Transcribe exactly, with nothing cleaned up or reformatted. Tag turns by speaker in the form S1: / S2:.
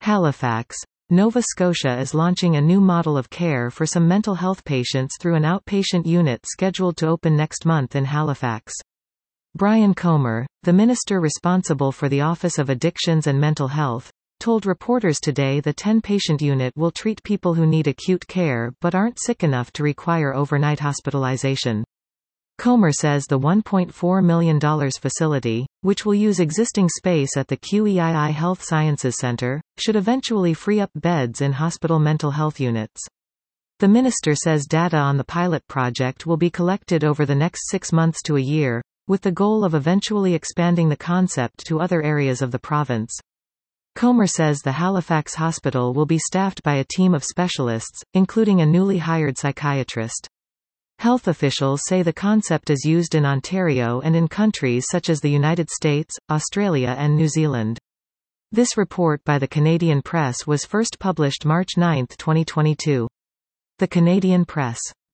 S1: Halifax, Nova Scotia is launching a new model of care for some mental health patients through an outpatient unit scheduled to open next month in Halifax. Brian Comer, the minister responsible for the Office of Addictions and Mental Health, told reporters today the ten-patient unit will treat people who need acute care but aren't sick enough to require overnight hospitalization. Comer says the one point four million dollar facility, which will use existing space at the Q E I I Health Sciences Center, should eventually free up beds in hospital mental health units. The minister says data on the pilot project will be collected over the next six months to a year, with the goal of eventually expanding the concept to other areas of the province. Comer says the Halifax hospital will be staffed by a team of specialists, including a newly hired psychiatrist. Health officials say the concept is used in Ontario and in countries such as the United States, Australia and New Zealand. This report by the Canadian Press was first published March ninth twenty twenty-two. The Canadian Press.